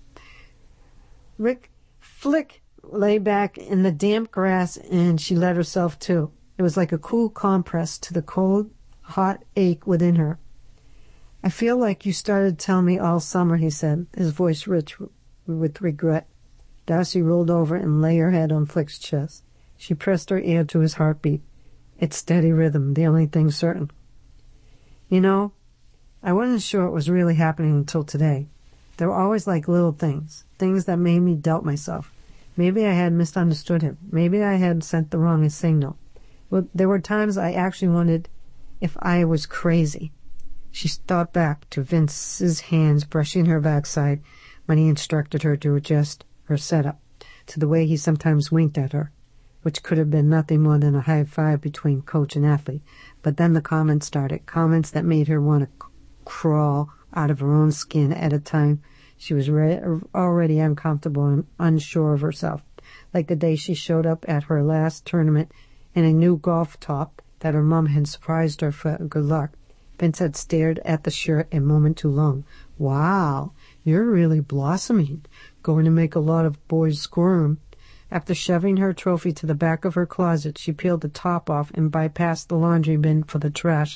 Rick Flick lay back in the damp grass, and she let herself to. It was like a cool compress to the cold, hot ache within her. "I feel like you started to tell me all summer," he said, his voice rich with regret. Darcy rolled over and lay her head on Flick's chest. She pressed her ear to his heartbeat. Its steady rhythm, the only thing certain. "You know, I wasn't sure it was really happening until today. There were always like little things, things that made me doubt myself. Maybe I had misunderstood him. Maybe I had sent the wrong signal. Well, there were times I actually wondered if I was crazy." She thought back to Vince's hands brushing her backside when he instructed her to adjust her setup, to the way he sometimes winked at her, which could have been nothing more than a high five between coach and athlete. But then the comments started, comments that made her want to crawl out of her own skin at a time she was re- already uncomfortable and unsure of herself, like the day she showed up at her last tournament in a new golf top that her mom had surprised her for good luck. Vince had stared at the shirt a moment too long. "Wow, you're really blossoming. Going to make a lot of boys squirm." After shoving her trophy to the back of her closet, she peeled the top off and bypassed the laundry bin for the trash.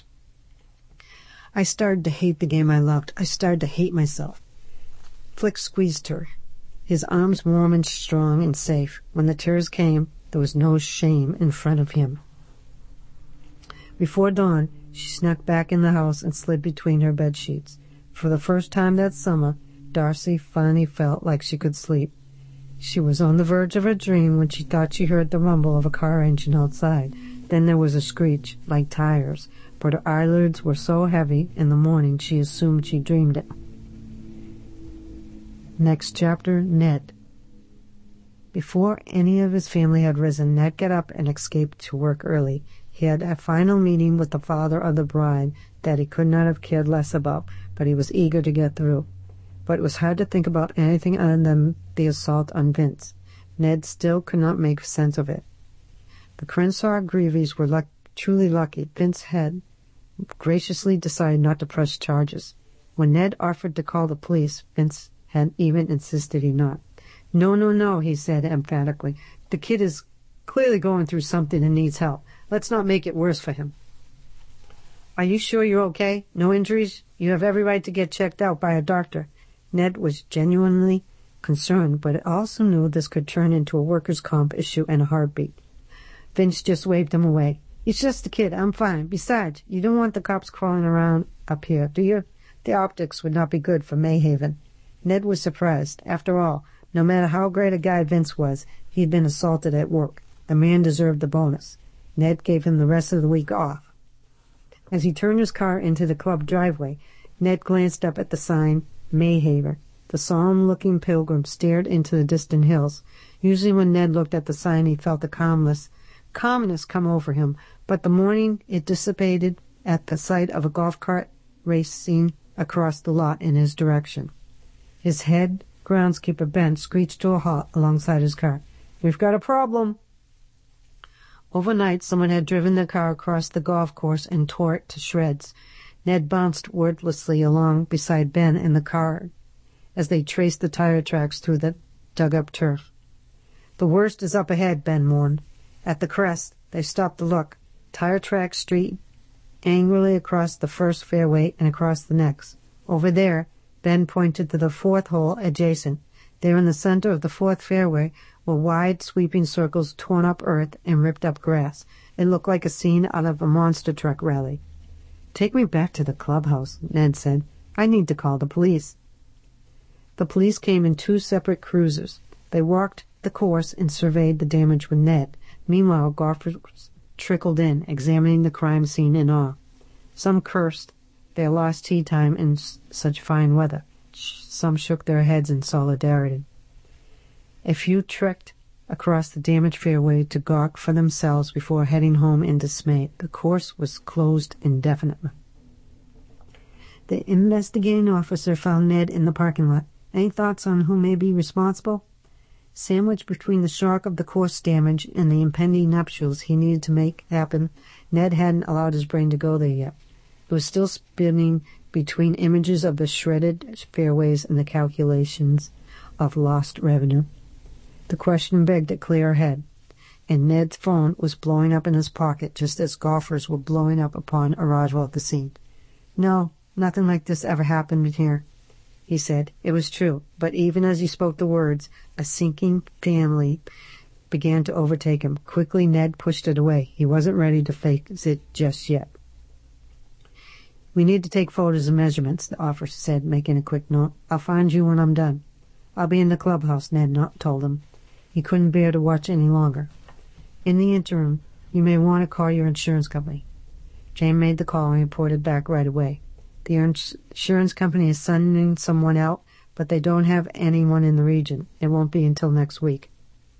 "I started to hate the game I loved. I started to hate myself." Flick squeezed her, his arms warm and strong and safe. When the tears came, there was no shame in front of him. Before dawn, she snuck back in the house and slid between her bed sheets. For the first time that summer, Darcy finally felt like she could sleep. She was on the verge of a dream when she thought she heard the rumble of a car engine outside. Then there was a screech, like tires, but her eyelids were so heavy in the morning she assumed she dreamed it. Next chapter, Ned. Before any of his family had risen, Ned got up and escaped to work early. He had a final meeting with the father of the bride that he could not have cared less about, but he was eager to get through. But it was hard to think about anything other than the assault on Vince. Ned still could not make sense of it. The Crenshaw Greavies were luck- truly lucky. Vince had graciously decided not to press charges. When Ned offered to call the police, Vince had even insisted he not. No, no, no, he said emphatically. The kid is clearly going through something and needs help. Let's not make it worse for him. Are you sure you're okay? No injuries? You have every right to get checked out by a doctor. Ned was genuinely concerned, but also knew this could turn into a workers' comp issue in a heartbeat. Vince just waved him away. He's just a kid. I'm fine. Besides, you don't want the cops crawling around up here, do you? The optics would not be good for Mayhaven. Ned was surprised. After all, no matter how great a guy Vince was, he had been assaulted at work. The man deserved the bonus. Ned gave him the rest of the week off. As he turned his car into the club driveway, Ned glanced up at the sign, Mayhaven. The solemn-looking pilgrim stared into the distant hills. Usually when Ned looked at the sign, he felt a calmness, calmness come over him, but the morning it dissipated at the sight of a golf cart racing across the lot in his direction. His head groundskeeper Ben screeched to a halt alongside his car. "We've got a problem." Overnight, someone had driven the car across the golf course and tore it to shreds. Ned bounced wordlessly along beside Ben in the car as they traced the tire tracks through the dug-up turf. "The worst is up ahead," Ben mourned. At the crest, they stopped to look. Tire tracks streaked angrily across the first fairway and across the next. Over there, Ben pointed to the fourth hole adjacent. There in the center of the fourth fairway were wide, sweeping circles, torn-up earth and ripped-up grass. It looked like a scene out of a monster truck rally. "Take me back to the clubhouse," Ned said. "I need to call the police." The police came in two separate cruisers. They walked the course and surveyed the damage with Ned. Meanwhile, golfers trickled in, examining the crime scene in awe. Some cursed their lost tee time in s- such fine weather. Some shook their heads in solidarity. A few trekked across the damaged fairway to gawk for themselves before heading home in dismay. The course was closed indefinitely. The investigating officer found Ned in the parking lot. "Any thoughts on who may be responsible?" Sandwiched between the shock of the course damage and the impending nuptials he needed to make happen, Ned hadn't allowed his brain to go there yet. It was still spinning between images of the shredded fairways and the calculations of lost revenue. The question begged a clear head, and Ned's phone was blowing up in his pocket just as golfers were blowing up upon arrival at the scene. "No, nothing like this ever happened here," he said. It was true, but even as he spoke the words, a sinking family began to overtake him. Quickly, Ned pushed it away. He wasn't ready to face it just yet. "We need to take photos and measurements," the officer said, making a quick note. "I'll find you when I'm done." "I'll be in the clubhouse," Ned not told him. He couldn't bear to watch any longer. "In the interim, you may want to call your insurance company." Jane made the call and reported back right away. "The insurance company is sending someone out, but they don't have anyone in the region. It won't be until next week."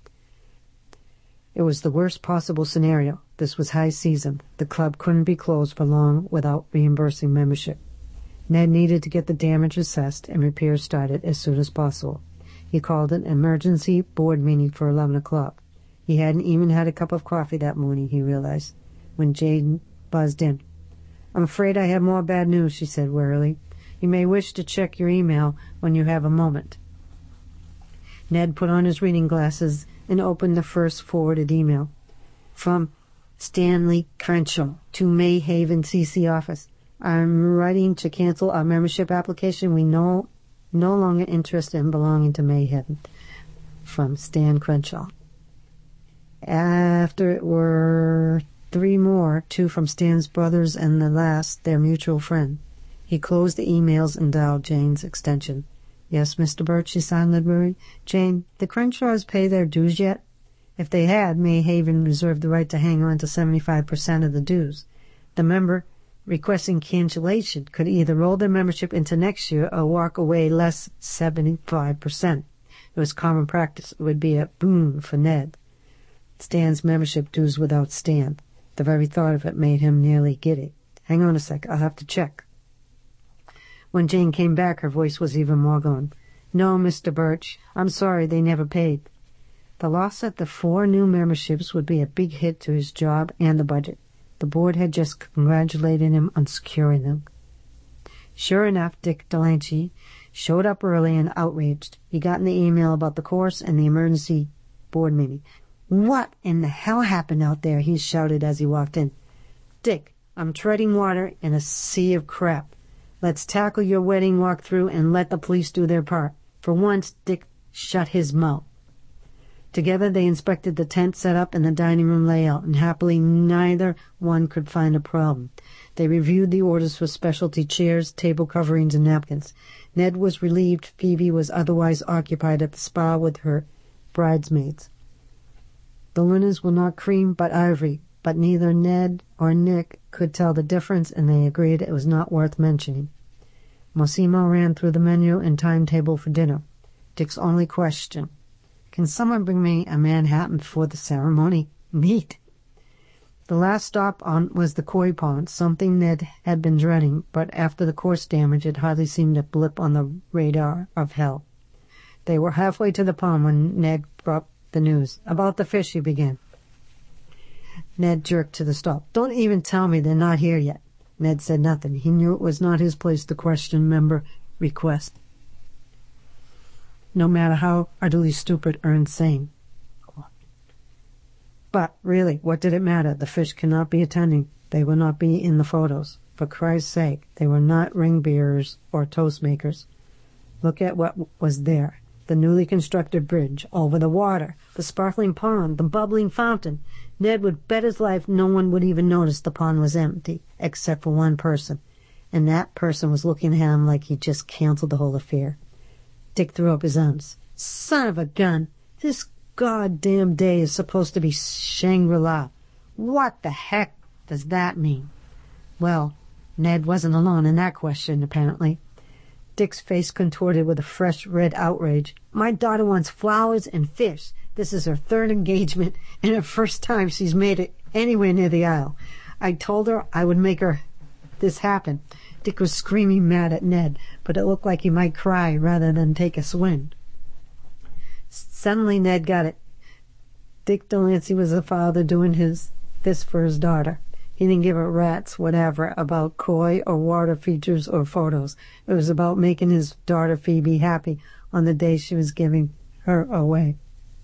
It was the worst possible scenario. This was high season. The club couldn't be closed for long without reimbursing membership. Ned needed to get the damage assessed and repairs started as soon as possible. He called an emergency board meeting for eleven o'clock. He hadn't even had a cup of coffee that morning, he realized, when Jane buzzed in. "I'm afraid I have more bad news," she said wearily. "You may wish to check your email when you have a moment." Ned put on his reading glasses and opened the first forwarded email. From Stanley Crenshaw to Mayhaven C C office. "I'm writing to cancel our membership application. We no no longer interested in belonging to Mayhaven." From Stan Crenshaw. After it were three more, two from Stan's brothers and the last their mutual friend. He closed the emails and dialed Jane's extension. "Yes, Mister Birch," she sounded worried. "Jane, the Crenshaws pay their dues yet?" If they had, Mayhaven reserved the right to hang on to seventy-five percent of the dues. The member requesting cancellation could either roll their membership into next year or walk away less seventy-five percent. It was common practice. It would be a boon for Ned. Stan's membership dues without Stan. The very thought of it made him nearly giddy. "Hang on a sec. I'll have to check." When Jane came back, her voice was even more gone. "No, Mister Birch. I'm sorry they never paid." The loss of the four new memberships would be a big hit to his job and the budget. The board had just congratulated him on securing them. Sure enough, Dick Delancey showed up early and outraged. He got in the email about the course and the emergency board meeting. "What in the hell happened out there?" he shouted as he walked in. "Dick, I'm treading water in a sea of crap. Let's tackle your wedding walkthrough and let the police do their part." For once, Dick shut his mouth. Together they inspected the tent set up and the dining room layout, and happily neither one could find a problem. They reviewed the orders for specialty chairs, table coverings, and napkins. Ned was relieved Phoebe was otherwise occupied at the spa with her bridesmaids. The linens were not cream but ivory, but neither Ned or Nick could tell the difference, and they agreed it was not worth mentioning. Massimo ran through the menu and timetable for dinner. Dick's only question: "Can someone bring me a Manhattan before the ceremony?" Neat. The last stop on was the koi pond, something Ned had been dreading, but after the course damage it hardly seemed a blip on the radar of hell. They were halfway to the pond when Ned brought the news. "About the fish," he began. Ned jerked to the stop. "Don't even tell me they're not here yet." Ned said nothing. He knew it was not his place to question member requests, no matter how utterly stupid or insane. But really, what did it matter? The fish cannot be attending. They will not be in the photos. For Christ's sake, they were not ring bearers or toast makers. Look at what was there. The newly constructed bridge, over the water, the sparkling pond, the bubbling fountain. Ned would bet his life no one would even notice the pond was empty, except for one person. And that person was looking at him like he'd just canceled the whole affair. Dick threw up his arms. "Son of a gun! This goddamn day is supposed to be Shangri-La. What the heck does that mean?" Well, Ned wasn't alone in that question, apparently. Dick's face contorted with a fresh red outrage. "My daughter wants flowers and fish. This is her third engagement and her first time she's made it anywhere near the aisle. I told her I would make her this happen." Dick was screaming mad at Ned, but it looked like he might cry rather than take a swing. Suddenly Ned got it. Dick Delancey was a father doing his this for his daughter. He didn't give a rat's whatever about koi or water features or photos. It was about making his daughter Phoebe happy on the day she was giving her away.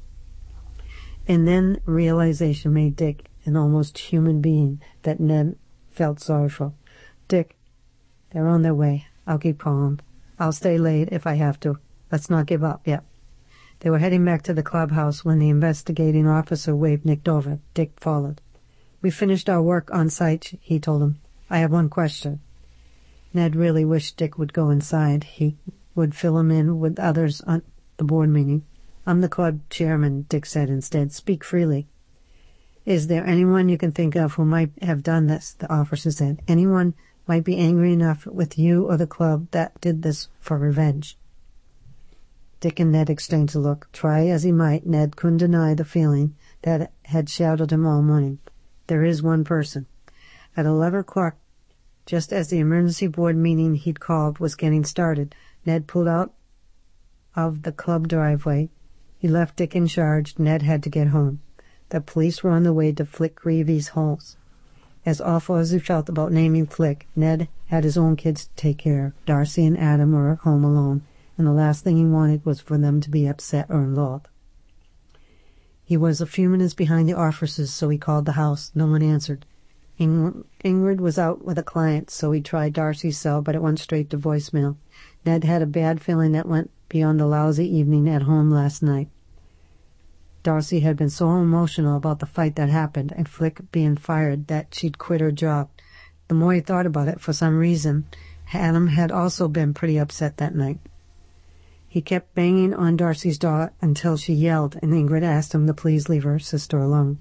And then realization made Dick an almost human being that Ned felt sorry for. "Dick, they're on their way. I'll keep calm. I'll stay late if I have to. Let's not give up yet." They were heading back to the clubhouse when the investigating officer waved Nick over. Dick followed. "We finished our work on site," he told him. "I have one question." Ned really wished Dick would go inside. He would fill him in with others on the board meeting. "I'm the club chairman," Dick said instead. "Speak freely." "Is there anyone you can think of who might have done this?" the officer said. "Anyone might be angry enough with you or the club that did this for revenge?" Dick and Ned exchanged a look. Try as he might, Ned couldn't deny the feeling that had shadowed him all morning. There is one person. At eleven o'clock, just as the emergency board meeting he'd called was getting started, Ned pulled out of the club driveway. He left Dick in charge. Ned had to get home. The police were on the way to Flick Greavy's house. As awful as he felt about naming Flick, Ned had his own kids to take care of. Darcy and Adam were home alone, and the last thing he wanted was for them to be upset or involved. He was a few minutes behind the officers, so he called the house. No one answered. Ing- Ingrid was out with a client, so he tried Darcy's cell, but it went straight to voicemail. Ned had a bad feeling that went beyond the lousy evening at home last night. Darcy had been so emotional about the fight that happened and Flick being fired that she'd quit her job. The more he thought about it, for some reason, Adam had also been pretty upset that night. He kept banging on Darcy's door until she yelled, and Ingrid asked him to please leave her sister alone.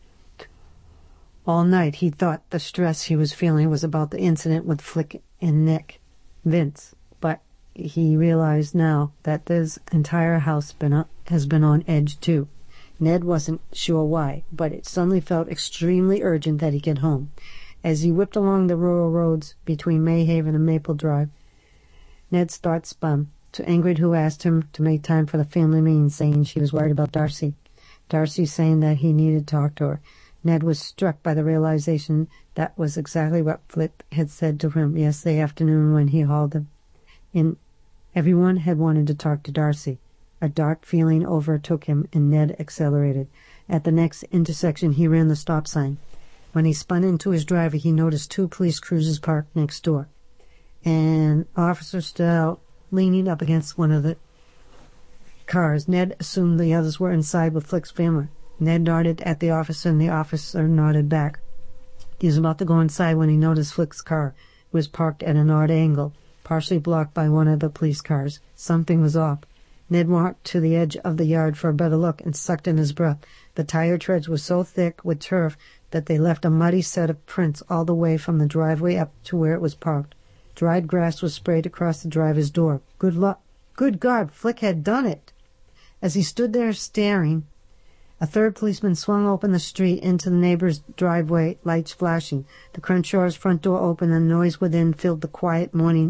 All night he thought the stress he was feeling was about the incident with Flick and Nick, Vince, but he realized now that this entire house been up, has been on edge too. Ned wasn't sure why, but it suddenly felt extremely urgent that he get home. As he whipped along the rural roads between Mayhaven and Maple Drive, Ned's thoughts spun to Ingrid, who asked him to make time for the family meeting, saying she was worried about Darcy. Darcy saying that he needed to talk to her. Ned was struck by the realization that was exactly what Flick had said to him yesterday afternoon when he hauled him in Everyone had wanted to talk to Darcy. A dark feeling overtook him, and Ned accelerated. At the next intersection, he ran the stop sign. When he spun into his driveway, he noticed two police cruisers parked next door. An officer stood out, leaning up against one of the cars. Ned assumed the others were inside with Flick's family. Ned darted at the officer, and the officer nodded back. He was about to go inside when he noticed Flick's car was parked at an odd angle, partially blocked by one of the police cars. Something was off. Ned walked to the edge of the yard for a better look and sucked in his breath. The tire treads were so thick with turf that they left a muddy set of prints all the way from the driveway up to where it was parked. Dried grass was sprayed across the driver's door. Good luck. Good God, Flick had done it. As he stood there staring, a third policeman swung open the street into the neighbor's driveway, lights flashing. The Crenshaw's front door opened, and the noise within filled the quiet morning.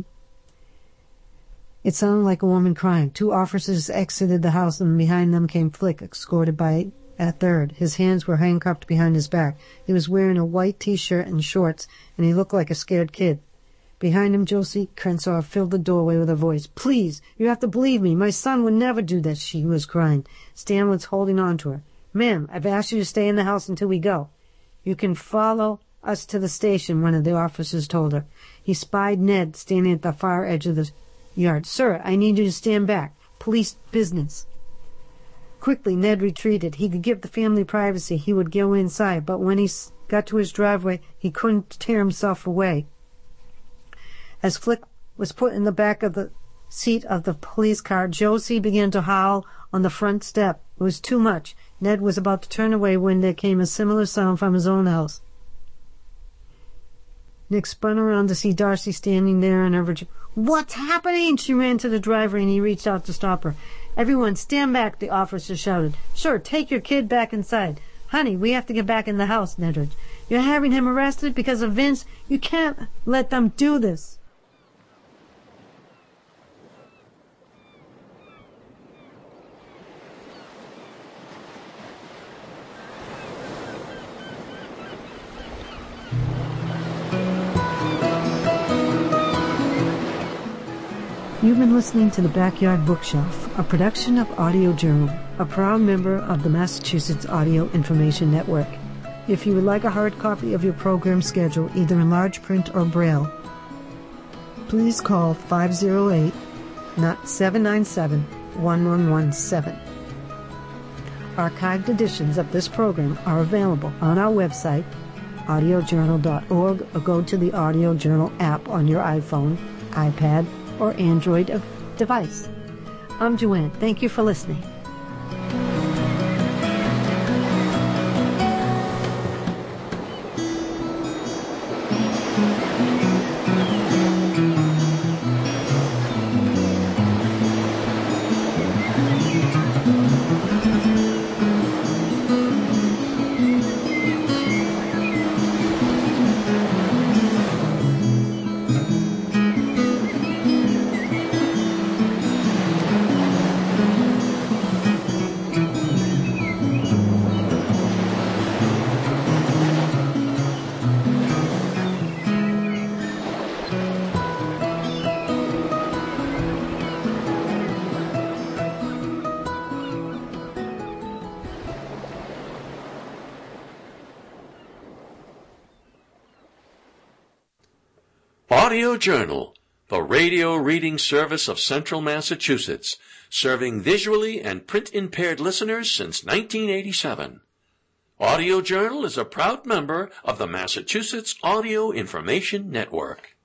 It sounded like a woman crying. Two officers exited the house, and behind them came Flick, escorted by a third. His hands were handcuffed behind his back. He was wearing a white T-shirt and shorts, and he looked like a scared kid. Behind him, Josie Crenshaw filled the doorway with her voice. "Please, you have to believe me. My son would never do that," she was crying. Stan was holding on to her. "Ma'am, I've asked you to stay in the house until we go." "You can follow us to the station," one of the officers told her. He spied Ned standing at the far edge of the yard. "Sir, I need you to stand back. Police business." Quickly, Ned retreated. He could give the family privacy. He would go inside, but when he got to his driveway, he couldn't tear himself away. As Flick was put in the back of the seat of the police car, Josie began to howl on the front step. It was too much. Ned was about to turn away when there came a similar sound from his own house. Nick spun around to see Darcy standing there and her. "What's happening?" She ran to the driver, and he reached out to stop her. "Everyone, stand back," the officer shouted. "Sure, take your kid back inside." "Honey, we have to get back in the house," Ned urged. "You're having him arrested because of Vince? You can't let them do this." You've been listening to The Backyard Bookshelf, a production of Audio Journal, a proud member of the Massachusetts Audio Information Network. If you would like a hard copy of your program schedule, either in large print or Braille, please call five oh eight, seven nine seven, one one one seven. Archived editions of this program are available on our website, audio journal dot org, or go to the Audio Journal app on your iPhone, iPad, or Android device. I'm Joanne. Thank you for listening. Audio Journal, the radio reading service of Central Massachusetts, serving visually and print-impaired listeners since nineteen eighty-seven. Audio Journal is a proud member of the Massachusetts Audio Information Network.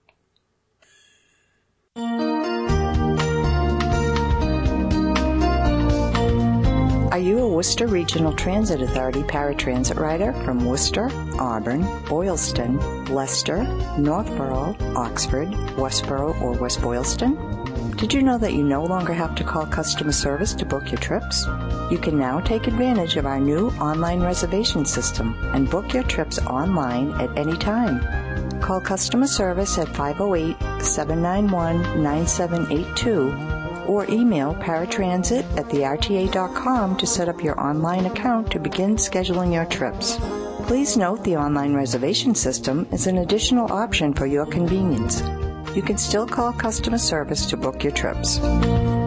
Are you a Worcester Regional Transit Authority paratransit rider from Worcester, Auburn, Boylston, Leicester, Northborough, Oxford, Westboro, or West Boylston? Did you know that you no longer have to call customer service to book your trips? You can now take advantage of our new online reservation system and book your trips online at any time. Call customer service at five oh eight, seven nine one, nine seven eight two or email paratransit at the r t a dot com to set up your online account to begin scheduling your trips. Please note the online reservation system is an additional option for your convenience. you can still call customer service to book your trips.